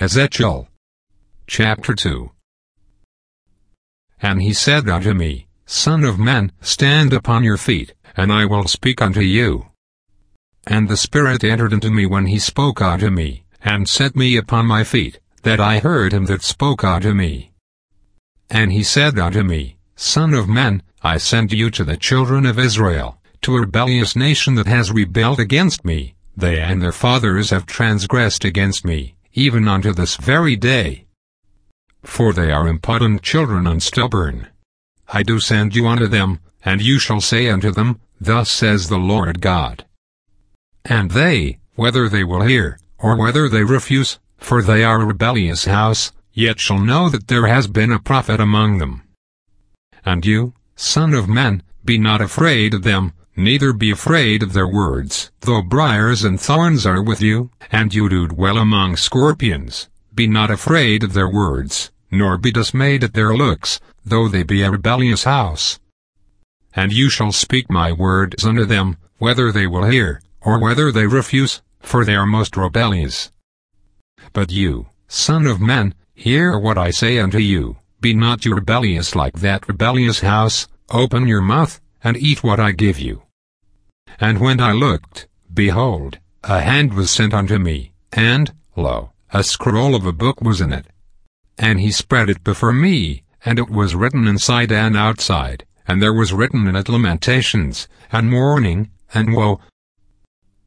Ezekiel chapter 2. And he said unto me, Son of man, stand upon your feet, and I will speak unto you. And the Spirit entered into me when he spoke unto me, and set me upon my feet, that I heard him that spoke unto me. And he said unto me, Son of man, I send you to the children of Israel, to a rebellious nation that has rebelled against me. They and their fathers have transgressed against me, even unto this very day. For they are impudent children and stubborn. I do send you unto them, and you shall say unto them, Thus says the Lord God. And they, whether they will hear, or whether they refuse, for they are a rebellious house, yet shall know that there has been a prophet among them. And you, son of man, be not afraid of them, neither be afraid of their words. Though briars and thorns are with you, and you do dwell among scorpions, be not afraid of their words, nor be dismayed at their looks, though they be a rebellious house. And you shall speak my words unto them, whether they will hear, or whether they refuse, for they are most rebellious. But you, son of man, hear what I say unto you. Be not you rebellious like that rebellious house. Open your mouth, and eat what I give you. And when I looked, behold, a hand was sent unto me, and, lo, a scroll of a book was in it. And he spread it before me, and it was written inside and outside, and there was written in it lamentations, and mourning, and woe,